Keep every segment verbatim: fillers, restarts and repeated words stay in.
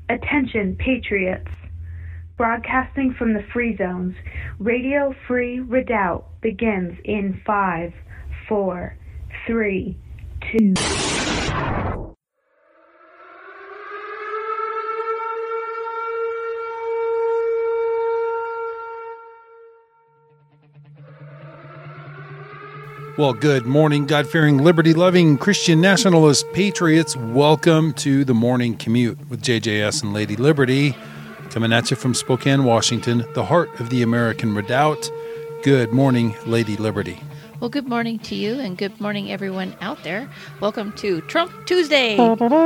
Attention, patriots. Broadcasting from the free zones, Radio Free Redoubt begins in five, four, three, two. Well, good morning, God-fearing, liberty-loving, Christian nationalist patriots. Welcome to the Morning Commute with J J S and Lady Liberty, coming at you from Spokane, Washington, the heart of the American Redoubt. Good morning, Lady Liberty. Well, good morning to you, and good morning, everyone out there. Welcome to Trump Tuesday.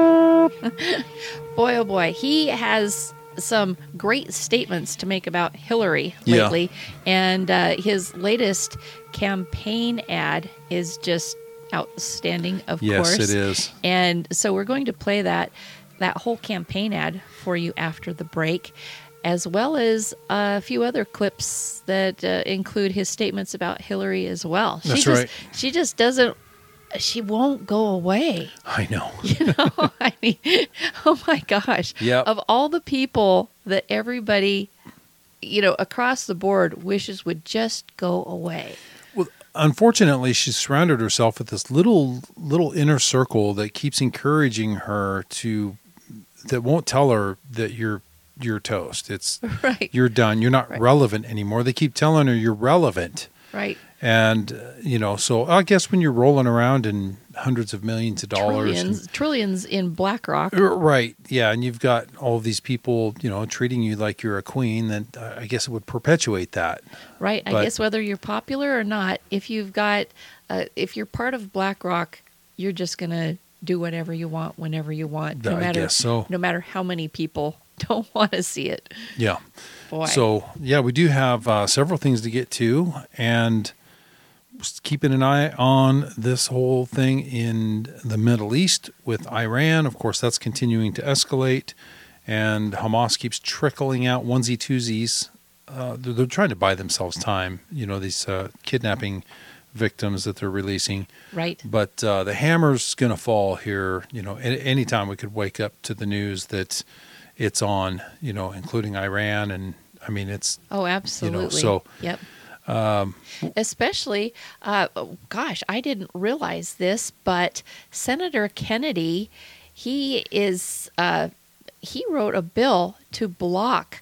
Boy, oh boy, he has some great statements to make about Hillary lately, yeah. and uh, his latest campaign ad is just outstanding, of yes, course. Yes, it is. And so we're going to play that that whole campaign ad for you after the break, as well as a few other clips that uh, include his statements about Hillary as well. That's she just, right. She just doesn't, she won't go away. I know. You know, I mean, oh my gosh. Yep. Of all the people that everybody, you know, across the board wishes would just go away. Well, unfortunately, she's surrounded herself with this little little inner circle that keeps encouraging her to, that won't tell her that you're you're toast. It's right. You're done. You're not right. relevant anymore. They keep telling her you're relevant. Right. And, uh, you know, so I guess when you're rolling around in hundreds of millions of dollars. Trillions, and, trillions in BlackRock. Right. Yeah. And you've got all of these people, you know, treating you like you're a queen, then I guess it would perpetuate that. Right. But, I guess whether you're popular or not, if you've got, uh, if you're part of BlackRock, you're just going to do whatever you want, whenever you want, no I matter, guess so. no matter how many people don't want to see it. Yeah. Boy. So, yeah, we do have uh, several things to get to, and just keeping an eye on this whole thing in the Middle East with Iran. Of course, that's continuing to escalate, and Hamas keeps trickling out onesie-twosies. Uh, they're, they're trying to buy themselves time, you know, these uh, kidnapping victims that they're releasing. Right. But uh, the hammer's going to fall here, you know, any anytime we could wake up to the news that it's on, you know, including Iran. And I mean, it's, oh, absolutely. You know, so, yep. Um, Especially, uh, gosh, I didn't realize this, but Senator Kennedy, he is, uh, he wrote a bill to block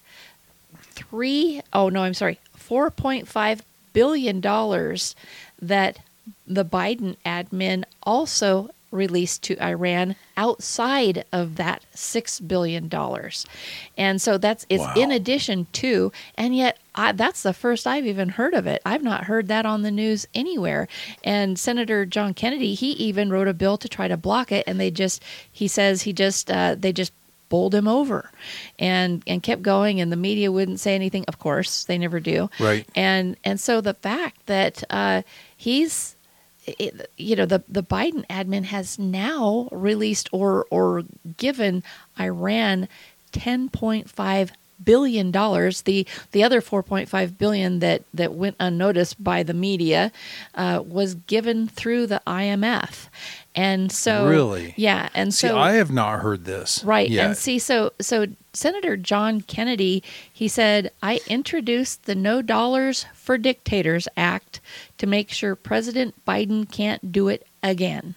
three, oh no, I'm sorry, four point five billion dollars that the Biden admin also released to Iran outside of that six billion dollars. And so that's it's wow. in addition to, and yet I, that's the first I've even heard of it. I've not heard that on the news anywhere. And Senator John Kennedy, he even wrote a bill to try to block it, and they just, he says he just, uh, they just bowled him over and and kept going, and the media wouldn't say anything. Of course, they never do. Right. And and so the fact that uh, he's, It, you know, the, the Biden admin has now released or or given Iran ten point five billion dollars. The the other four point five billion dollars that, that went unnoticed by the media uh, was given through the I M F. And so really, yeah, and see, so I have not heard this right. yet. And see, so so Senator John Kennedy, he said, I introduced the No Dollars for Dictators Act to make sure President Biden can't do it again.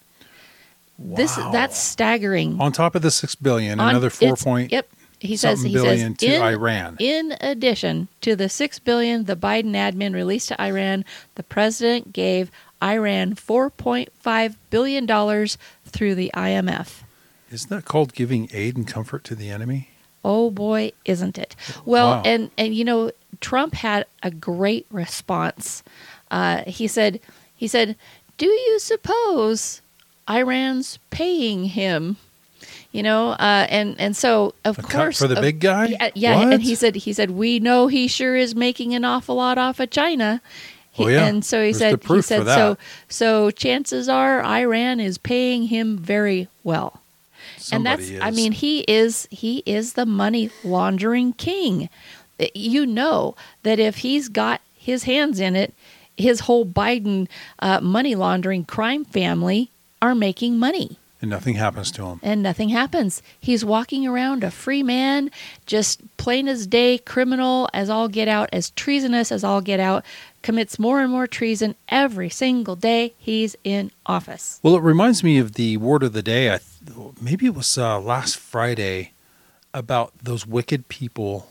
Wow. This that's staggering. On top of the six billion, On, another four point yep. He says he billion says to in, Iran. In addition to the six billion the Biden admin released to Iran, the president gave Iran four point five billion dollars through the I M F. Isn't that called giving aid and comfort to the enemy? Oh boy, isn't it? Well, Wow. and and you know, Trump had a great response. Uh, he said, he said, "Do you suppose Iran's paying him?" You know, uh, and and so of A cut course for the of, big guy. Yeah, yeah. What? And he said, he said, we know he sure is making an awful lot off of China. He, oh, yeah. And so he There's said, the proof he said, for that. so so chances are Iran is paying him very well. Somebody and that's, is. I mean, he is he is the money laundering king. You know that if he's got his hands in it, his whole Biden uh, money laundering crime family are making money. And nothing happens to him. And nothing happens. He's walking around a free man, just plain as day, criminal as all get out, as treasonous as all get out, commits more and more treason every single day he's in office. Well, it reminds me of the word of the day. I th- maybe it was uh, last Friday about those wicked people,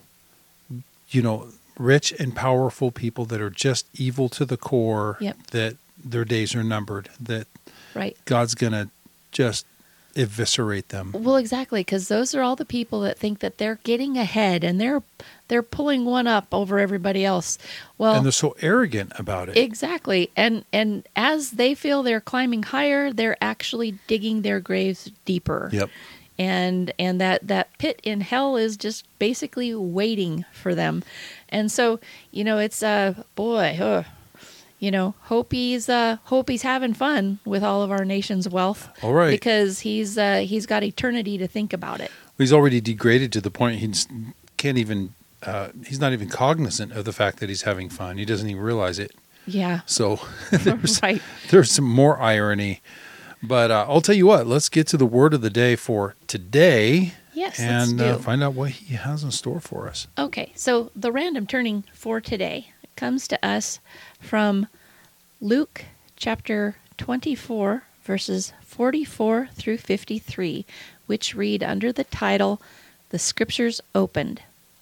you know, rich and powerful people that are just evil to the core, Yep. that their days are numbered, that Right. God's going to just eviscerate them. Well, exactly, because those are all the people that think that they're getting ahead and they're they're pulling one up over everybody else. Well, And they're so arrogant about it. exactly, and and as they feel they're climbing higher, they're actually digging their graves deeper. Yep. And and that that pit in hell is just basically waiting for them. And so, you know, it's uh boy, uh, you know, hope he's uh, hope he's having fun with all of our nation's wealth. All right. Because he's uh, he's got eternity to think about it. He's already degraded to the point he can't even, uh, he's not even cognizant of the fact that he's having fun. He doesn't even realize it. Yeah. So there's, Right. there's some more irony. But uh, I'll tell you what, let's get to the word of the day for today. Yes, let's and do. uh, find out what he has in store for us. Okay, so the random turning for today comes to us from Luke chapter twenty-four, verses forty-four through fifty-three, which read under the title, The Scriptures Opened.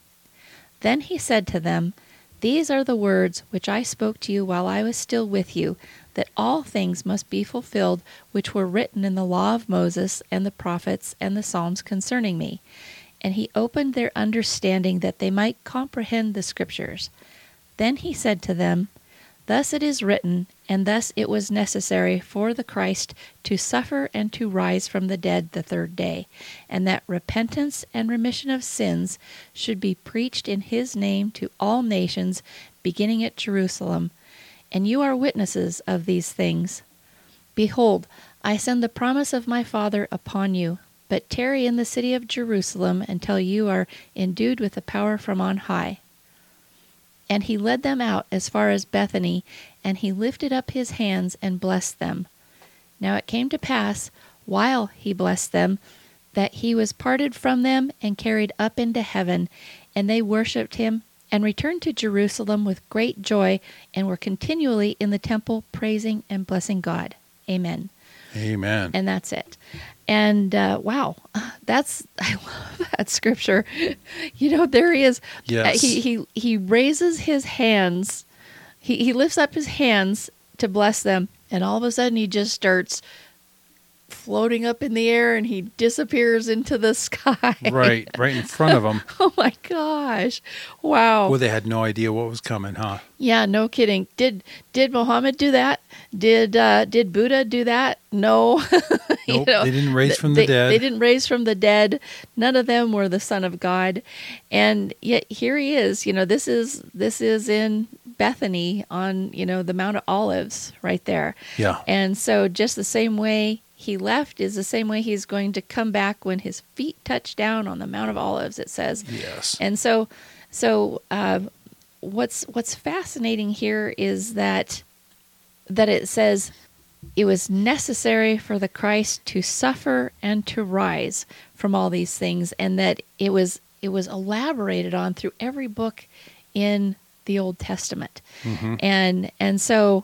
Then he said to them, These are the words which I spoke to you while I was still with you, that all things must be fulfilled which were written in the law of Moses and the prophets and the Psalms concerning me. And he opened their understanding that they might comprehend the Scriptures. Then he said to them, Thus it is written, and thus it was necessary for the Christ to suffer and to rise from the dead the third day, and that repentance and remission of sins should be preached in his name to all nations, beginning at Jerusalem. And you are witnesses of these things. Behold, I send the promise of my Father upon you, but tarry in the city of Jerusalem until you are endued with the power from on high. And he led them out as far as Bethany, and he lifted up his hands and blessed them. Now it came to pass, while he blessed them, that he was parted from them and carried up into heaven, and they worshipped him, and returned to Jerusalem with great joy, and were continually in the temple praising and blessing God. Amen. Amen. And that's it. And uh, wow, that's I love that scripture. You know, there he is. Yes. He he he raises his hands. He he lifts up his hands to bless them, and all of a sudden he just starts floating up in the air, and he disappears into the sky. Right, right in front of them. Oh my gosh! Wow. Well, they had no idea what was coming, huh? Yeah, no kidding. Did did Muhammad do that? Did uh, did Buddha do that? No. You Nope, know, they didn't raise th- from the they- dead. They didn't raise from the dead. None of them were the Son of God, and yet here he is. You know, this is this is in Bethany on you know the Mount of Olives, right there. Yeah. And so, just the same way he left is the same way he's going to come back when his feet touch down on the Mount of Olives. It says. Yes. And so, so uh, what's what's fascinating here is that that it says it was necessary for the Christ to suffer and to rise from all these things, and that it was it was elaborated on through every book in the Old Testament, Mhm. and and so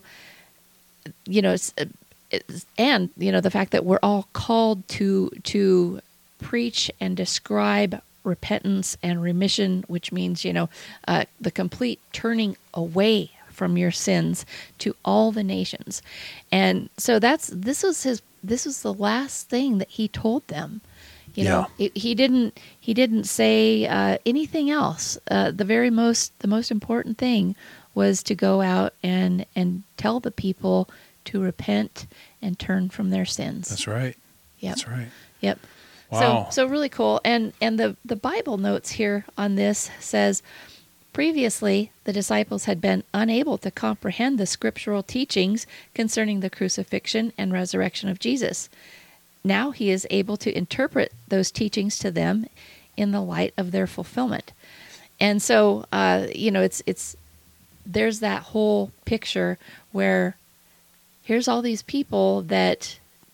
you know, it's, it's, and you know the fact that we're all called to to preach and describe repentance and remission, which means you know uh, the complete turning away from your sins to all the nations. And so that's this was his this was the last thing that he told them. You know, it, he didn't he didn't say uh, anything else. Uh, the very most the most important thing was to go out and and tell the people to repent and turn from their sins. That's right. Yep. That's right. Yep. Wow. So so really cool. And and the the Bible notes here on this says, previously, the disciples had been unable to comprehend the scriptural teachings concerning the crucifixion and resurrection of Jesus. Now he is able to interpret those teachings to them in the light of their fulfillment. And so, uh, you know, it's it's there's that whole picture where here's all these people that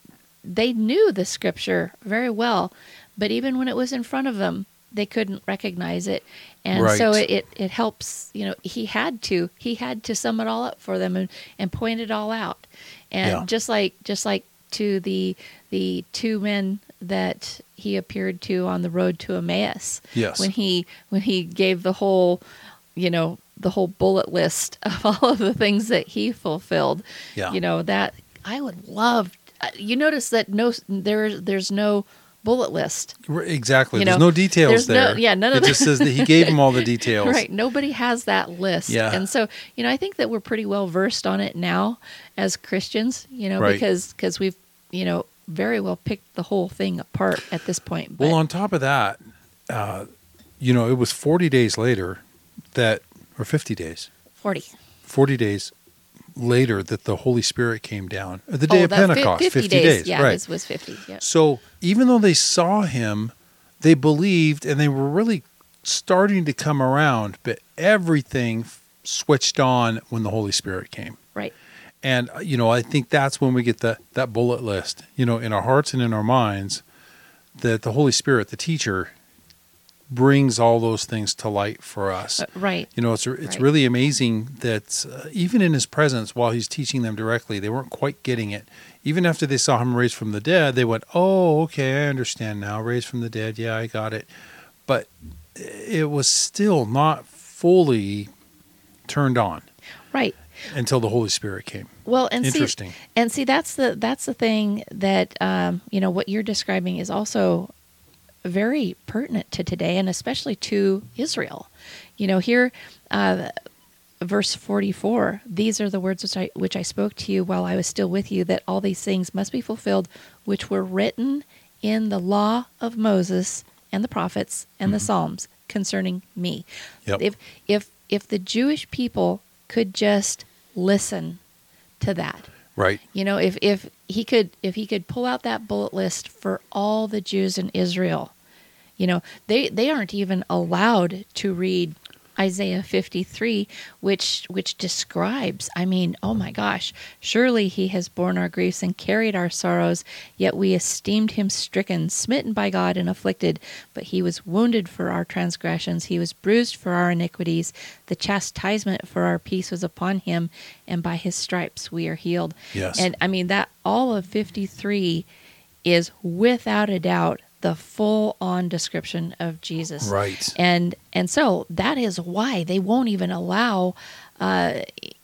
they knew the scripture very well, but even when it was in front of them, they couldn't recognize it. And Right. so it, it, it helps, you know, he had to, he had to sum it all up for them and, and point it all out. And Yeah. just like, just like to the, the two men that he appeared to on the road to Emmaus, Yes. when he, when he gave the whole, you know, the whole bullet list of all of the things that he fulfilled, Yeah. you know, that I would love, you notice that no, there, there's no bullet list. R- Exactly. You There's know, no details there's no- there. yeah, none of it the- just says that he gave them all the details. Right. Nobody has that list. Yeah. And so, you know, I think that we're pretty well versed on it now as Christians, you know, Right. because because we've, you know, very well picked the whole thing apart at this point. But, Well, on top of that, uh, you know, it was forty days later that, or fifty days, forty. forty days later that the Holy Spirit came down. Uh, The day oh, of that fi- Pentecost, fifty, fifty, days. days. Yeah, right. it was, was fifty. Yeah. So even though they saw him, they believed and they were really starting to come around, but everything f- switched on when the Holy Spirit came. Right. And, uh, you know, I think that's when we get the, that bullet list, you know, in our hearts and in our minds, that the Holy Spirit, the teacher, brings all those things to light for us. Uh, right. You know, it's it's Right. really amazing that uh, even in his presence, while he's teaching them directly, they weren't quite getting it. Even after they saw him raised from the dead, they went, "Oh, okay, I understand now. Raised from the dead, yeah, I got it." But it was still not fully turned on Right. until the Holy Spirit came. Well, and Interesting. see, and see, that's the that's the thing that um, you know, what you're describing is also very pertinent to today, and especially to Israel. You know, here, uh, verse forty-four: "These are the words which I which I spoke to you while I was still with you, that all these things must be fulfilled, which were written in the law of Moses and the prophets and the Psalms concerning me." Yep. If if if the Jewish people could just listen to that. Right. You know, if, if he could if he could pull out that bullet list for all the Jews in Israel, you know, they, they aren't even allowed to read Isaiah fifty-three, which which describes, I mean, oh my gosh, surely he has borne our griefs and carried our sorrows, yet we esteemed him stricken, smitten by God, and afflicted. But he was wounded for our transgressions, he was bruised for our iniquities. The chastisement for our peace was upon him, and by his stripes we are healed. Yes. And I mean, that all of fifty-three is without a doubt the full-on description of Jesus. Right. And and so that is why they won't even allow uh,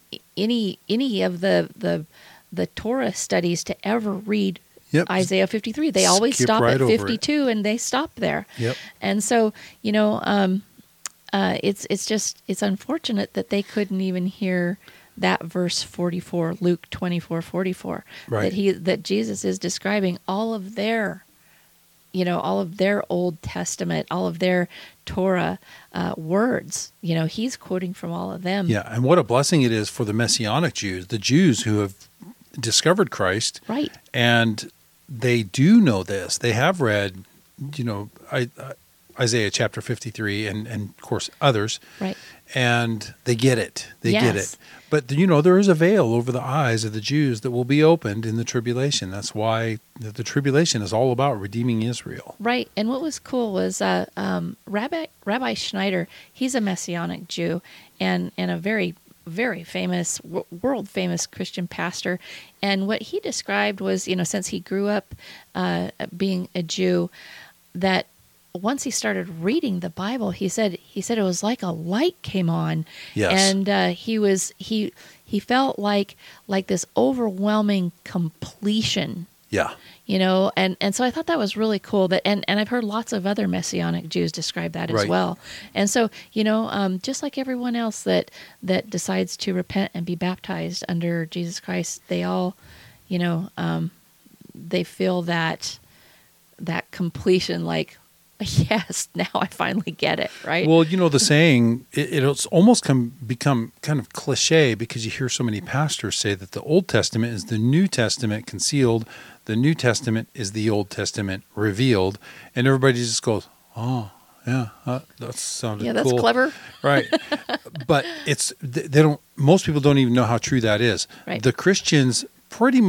any any of the the the Torah studies to ever read Yep. Isaiah fifty-three. They always Skip stop right at over it. fifty-two, and they stop there. Yep. And so, you know, um, uh, it's it's just it's unfortunate that they couldn't even hear that verse forty-four, Luke twenty-four forty-four, Right. that he that Jesus is describing all of their, you know, all of their Old Testament, all of their Torah uh, words. You know, he's quoting from all of them. Yeah, and what a blessing it is for the Messianic Jews, the Jews who have discovered Christ, Right. and they do know this. They have read, you know, I, uh, Isaiah chapter fifty-three, and and of course others, Right. and they get it. They get Yes. it. But you know, there is a veil over the eyes of the Jews that will be opened in the tribulation. That's why the, the tribulation is all about redeeming Israel. Right. And what was cool was uh, um, Rabbi Rabbi Schneider. He's a Messianic Jew and and a very very famous world famous Christian pastor. And what he described was, you know, since he grew up uh, being a Jew, that once he started reading the Bible, he said he said it was like a light came on. Yes. And uh, he was he he felt like like this overwhelming completion. Yeah. You know, and, and so I thought that was really cool. That and, and I've heard lots of other Messianic Jews describe that as Right. well. And so, you know, um, just like everyone else that that decides to repent and be baptized under Jesus Christ, they all, you know, um, they feel that that completion, like, yes, now I finally get it, right? Well, you know, the saying, it, it's almost come, become kind of cliche because you hear so many pastors say that the Old Testament is the New Testament concealed, the New Testament is the Old Testament revealed, and everybody just goes, oh, yeah, uh, that sounded yeah, that's cool. clever. Right. But it's, they don't, most people don't even know how true that is. Right. The Christians pretty much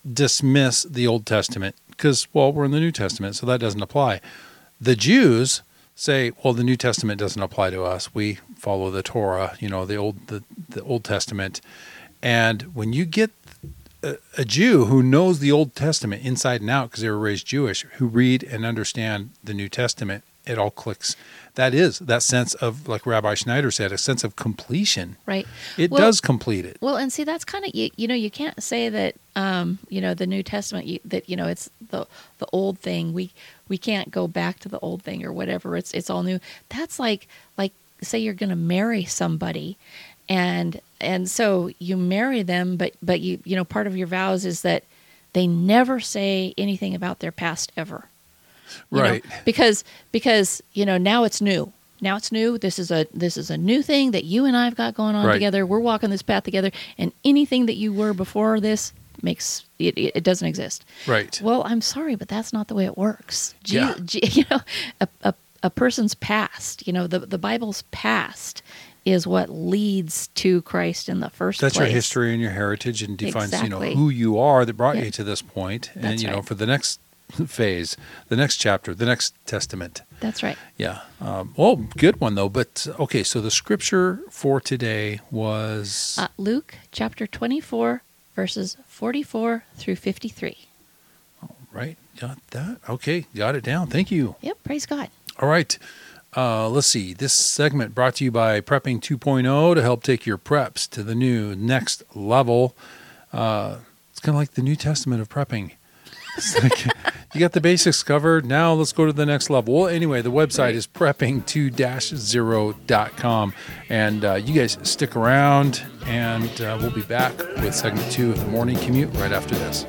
dismiss the Old Testament because, well, we're in the New Testament, so that doesn't apply. The Jews say, well, the New Testament doesn't apply to us. We follow the Torah, you know, the old the, the Old Testament. And when you get a, a Jew who knows the Old Testament inside and out because they were raised Jewish, who read and understand the New Testament, it all clicks. That is that sense of, like Rabbi Schneider said, a sense of completion. Right. It Well- does complete it. Well, and see, that's kind of, you, you know, you can't say that, um, you know, the New Testament, you, that, you know, it's the the old thing. We we can't go back to the old thing or whatever. It's it's all new. That's like, like say you're going to marry somebody, and and so you marry them, but, but you, you know, part of your vows is that they never say anything about their past ever. You know, Right. because because you know now it's new. Now it's new. This is a this is a new thing that you and I've got going on Right. together. We're walking this path together, and anything that you were before this makes it, it, it doesn't exist. Right. Well, I'm sorry, but that's not the way it works. Je- Yeah. Je- you know, a, a a person's past. You know, the the Bible's past is what leads to Christ in the first That's place. your history and your heritage, and defines you Exactly. know who you are that brought Yeah. you to this point, and That's you know right. for the next phase, the next chapter, the next testament. That's right. Yeah. Um, well, good one though. But okay, so the scripture for today was Uh, Luke chapter twenty-four, verses forty-four through fifty-three. right. Got that? Okay, got it down. Thank you. Yep, praise God. All right. Uh, let's see. This segment brought to you by Prepping two point oh to help take your preps to the new next level. Uh, it's kind of like the New Testament of prepping. It's like you got the basics covered. Now let's go to the next level. Well, anyway, the website Right. is prepping two dash zero dot com. And uh, you guys stick around, and uh, we'll be back with segment two of the morning commute right after this.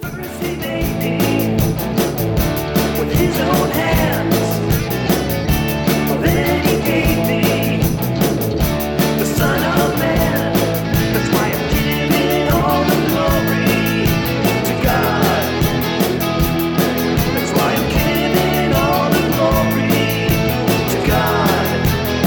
With his own hands, then he gave me the Son of Man. That's why I'm giving all the glory to God. That's why I'm giving all the glory to God.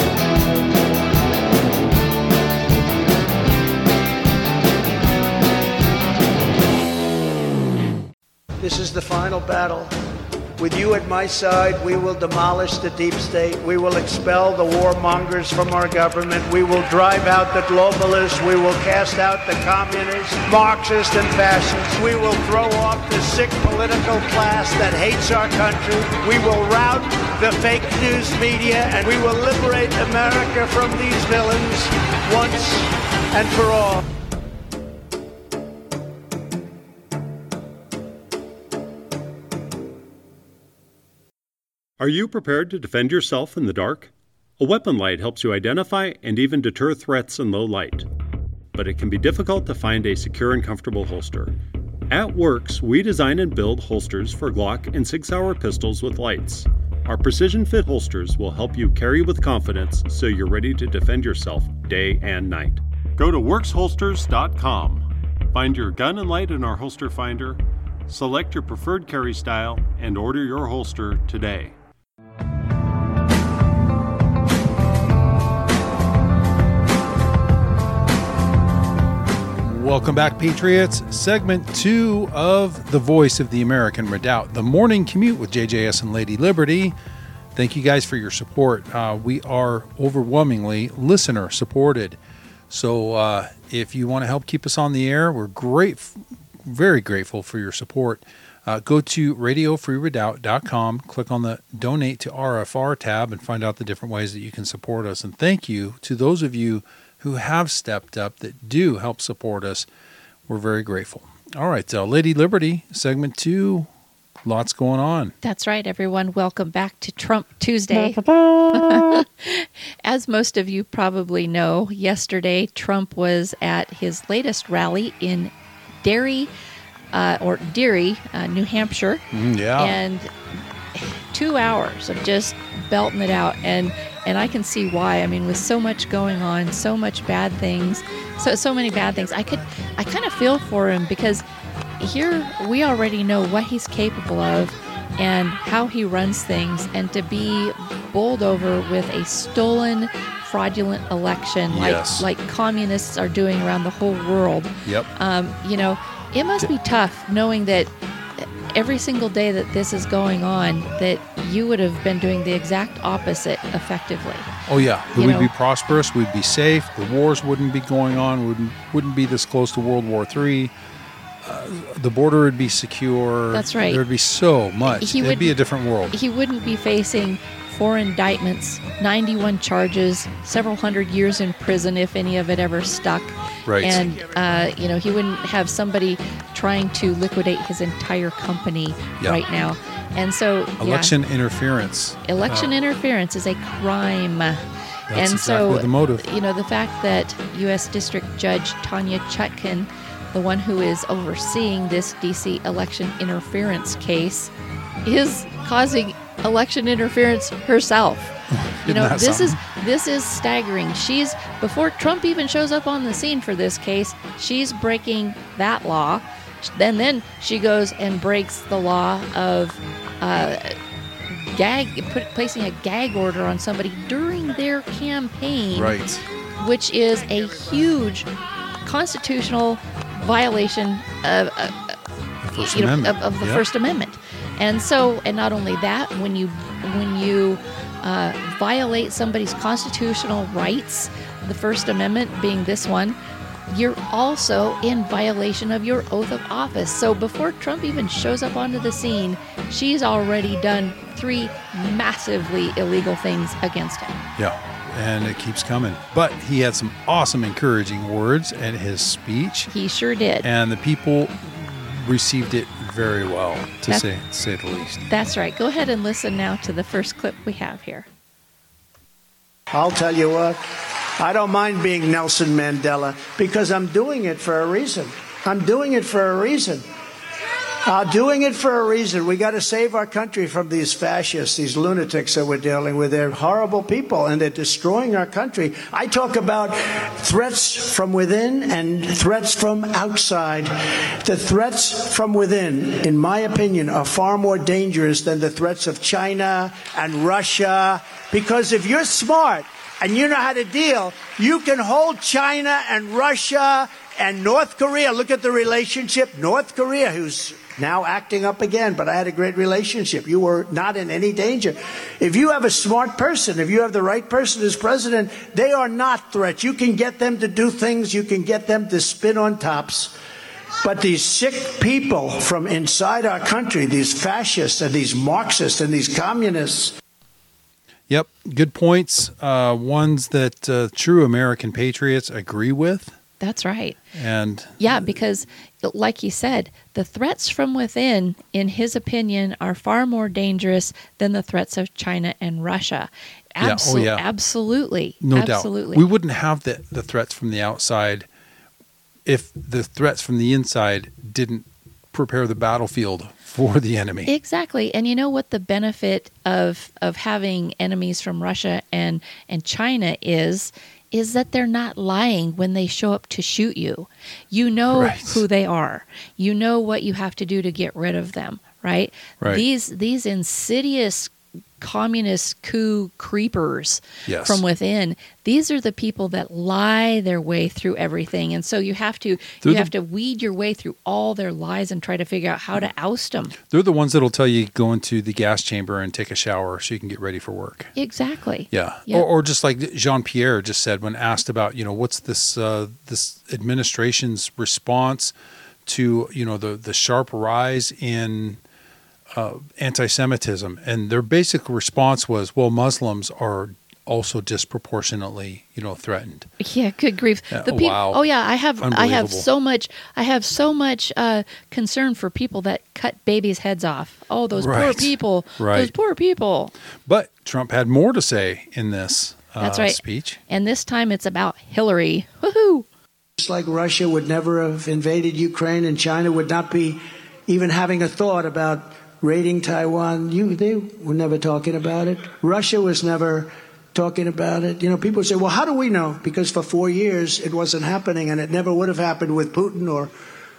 This is the final battle. With you at my side, we will demolish the deep state. We will expel the warmongers from our government. We will drive out the globalists. We will cast out the communists, Marxists, and fascists. We will throw off the sick political class that hates our country. We will rout the fake news media, and we will liberate America from these villains once and for all. Are you prepared to defend yourself in the dark? A weapon light helps you identify and even deter threats in low light. But it can be difficult to find a secure and comfortable holster. At Works, we design and build holsters for Glock and Sig Sauer pistols with lights. Our precision fit holsters will help you carry with confidence so you're ready to defend yourself day and night. Go to works holsters dot com. Find your gun and light in our holster finder, select your preferred carry style, and order your holster today. Welcome back, Patriots. Segment two of The Voice of the American Redoubt, the morning commute with J J S and Lady Liberty. Thank you guys for your support. Uh, we are overwhelmingly listener supported. So uh, if you want to help keep us on the air, we're great, very grateful for your support. Uh, go to radio free redoubt dot com, click on the Donate to R F R tab, and find out the different ways that you can support us. And thank you to those of you who have stepped up, that do help support us. We're very grateful. All right, uh, Lady Liberty, segment two, lots going on. That's right, everyone. Welcome back to Trump Tuesday. As most of you probably know, yesterday Trump was at his latest rally in Derry, uh, or Deary, uh, New Hampshire. Mm, yeah. And two hours of just belting it out. And and I can see why. I mean, with so much going on, so much bad things, so so many bad things, I could, I kind of feel for him, because here we already know what he's capable of and how he runs things, and to be bowled over with a stolen, fraudulent election like Yes. like communists are doing around the whole world. Yep. Um, you know, It must be tough knowing that every single day that this is going on, that you would have been doing the exact opposite effectively. Oh yeah, You we'd know- be prosperous. We'd be safe. The wars wouldn't be going on. Wouldn't wouldn't be this close to World War Three. Uh, the border would be secure. That's right. There would be so much. He It'd would- be a different world. He wouldn't be facing four indictments, ninety-one charges, several hundred years in prison if any of it ever stuck. Right. And, uh, you know, he wouldn't have somebody trying to liquidate his entire company Yeah. right now. And so, yeah, Election interference. election Uh, interference is a crime. That's and exactly so, the motive. you know, the fact that U S District Judge Tanya Chutkan, the one who is overseeing this D C election interference case, is causing election interference herself. You Isn't know, that this is something? this is staggering. She's before Trump even shows up on the scene for this case, she's breaking that law. Then then she goes and breaks the law of uh, gag put, placing a gag order on somebody during their campaign, Right. which is a huge constitutional violation of, uh, First you know, Amendment. of, of the Yep. First Amendment. And so, and not only that, when you when you uh, violate somebody's constitutional rights, the First Amendment being this one, you're also in violation of your oath of office. So before Trump even shows up onto the scene, she's already done three massively illegal things against him. Yeah, and it keeps coming. But he had some awesome, encouraging words in his speech, He sure did. and the people received it very well, to That- say say the least. That's right. Go ahead and listen now to the first clip we have here. I'll tell you what, I don't mind being Nelson Mandela because I'm doing it for a reason. I'm doing it for a reason. I'm doing it for a reason. We got to save our country from these fascists, these lunatics that we're dealing with. They're horrible people and they're destroying our country. I talk about threats from within and threats from outside. The threats from within, in my opinion, are far more dangerous than the threats of China and Russia. Because if you're smart and you know how to deal, you can hold China and Russia and North Korea. Look at the relationship. North Korea, who's now acting up again, but I had a great relationship. You were not in any danger. If you have a smart person, if you have the right person as president, they are not threats. You can get them to do things. You can get them to spin on tops. But these sick people from inside our country, these fascists and these Marxists and these communists, Yep, good points. Uh, ones that uh, true American patriots agree with. That's right. And Yeah, because like you said, the threats from within, in his opinion, are far more dangerous than the threats of China and Russia. Yeah, oh, Absol- yeah. Absolutely. no absolutely. doubt, we wouldn't have the, the threats from the outside if the threats from the inside didn't prepare the battlefield for the enemy. Exactly. And you know what the benefit of of having enemies from Russia and, and China is? Is that they're not lying when they show up to shoot you. You know Right. who they are. You know what you have to do to get rid of them, right? Right. These these insidious communist coup creepers Yes. from within, these are the people that lie their way through everything. And so you have to They're you the- have to weed your way through all their lies and try to figure out how to oust them. They're the ones that'll tell you go into the gas chamber and take a shower so you can get ready for work. Exactly. Yeah. Yeah. Or, or just like Jean-Pierre just said when asked about, you know, what's this uh, this administration's response to, you know, the, the sharp rise in uh, anti-Semitism. And their basic response was, well, Muslims are also disproportionately, you know, threatened. Yeah, good grief. Yeah, The oh, peop- wow. Oh yeah, I have I have Unbelievable. so much I have so much uh, concern for people that cut babies' heads off. Oh, those poor Right. people. Those Right. poor people. But Trump had more to say in this uh, That's right. speech. And this time it's about Hillary. Woohoo! just like Russia would never have invaded Ukraine and China would not be even having a thought about raiding Taiwan. You, they were never talking about it. Russia was never talking about it. You know, people say, well, how do we know? Because for four years it wasn't happening, and it never would have happened with Putin, or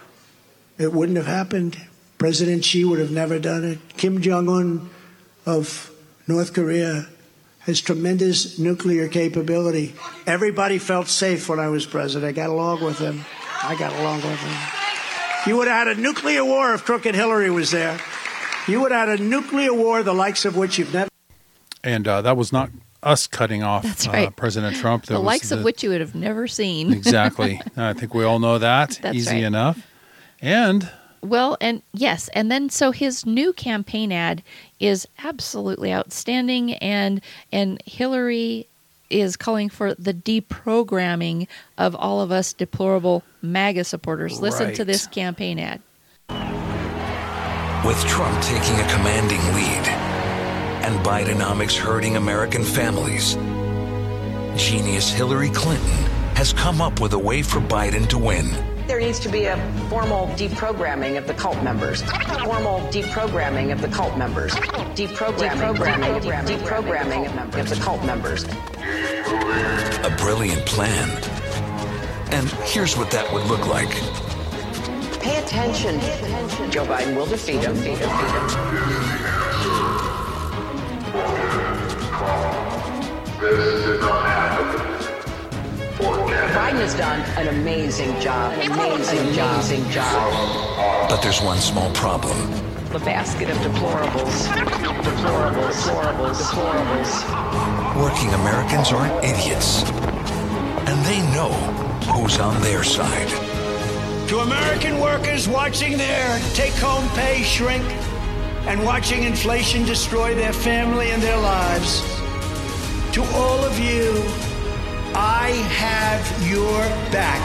it wouldn't have happened. President Xi would have never done it. Kim Jong-un of North Korea has tremendous nuclear capability. Everybody felt safe when I was president. I got along with him. I got along with him. You would have had a nuclear war if crooked Hillary was there. You would have had a nuclear war, the likes of which you've never. And uh, that was not us cutting off That's right. uh, President Trump. That the was likes the, of which you would have never seen. Exactly. I think we all know that. That's Easy right. enough. And Well, and yes, and then so his new campaign ad is absolutely outstanding, and and Hillary is calling for the deprogramming of all of us deplorable MAGA supporters. Listen to Right. this campaign ad. With Trump taking a commanding lead and Bidenomics hurting American families, genius Hillary Clinton has come up with a way for Biden to win. There needs to be a formal deprogramming of the cult members. Formal deprogramming of the cult members. Deprogramming, deprogramming, deprogramming of the cult members. A brilliant plan. And here's what that would look like. Pay attention. Joe Biden will defeat him. Defeat him. This did not happen. Biden has done an amazing job. Amazing job. Amazing job. But there's one small problem. The basket of deplorables. Deplorables. Deplorables. Deplorables. Working Americans aren't idiots. And they know who's on their side. To American workers watching their take-home pay shrink and watching inflation destroy their family and their lives, to all of you, I have your back.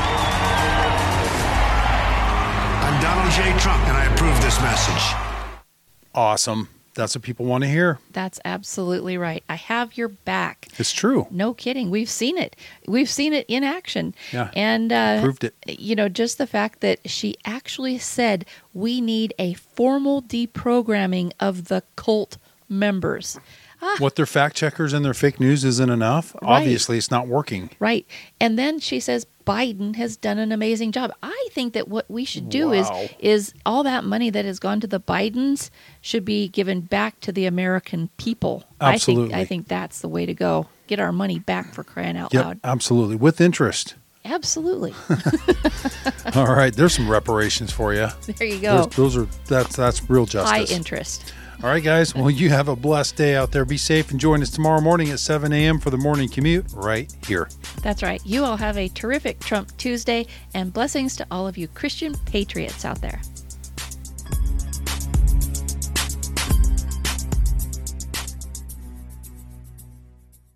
I'm Donald J. Trump, and I approve this message. awesome. That's what people want to hear. That's absolutely right. I have your back. It's true. No kidding. We've seen it. We've seen it in action. Yeah. And uh, Proved it. You know, just the fact that she actually said we need a formal deprogramming of the cult members. What their fact checkers and their fake news isn't enough. Right. Obviously, it's not working. Right. And then she says Biden has done an amazing job. I think that what we should do Wow. is is all that money that has gone to the Bidens should be given back to the American people. Absolutely. I think I think that's the way to go. Get our money back, for crying out Yep, loud. absolutely. With interest. Absolutely. All right, there's some reparations for you. There you go. Those, those are that's that's real High justice. interest. All right, guys. Well, you have a blessed day out there. Be safe and join us tomorrow morning at seven a.m. for the morning commute right here. That's right. You all have a terrific Trump Tuesday, and blessings to all of you Christian patriots out there.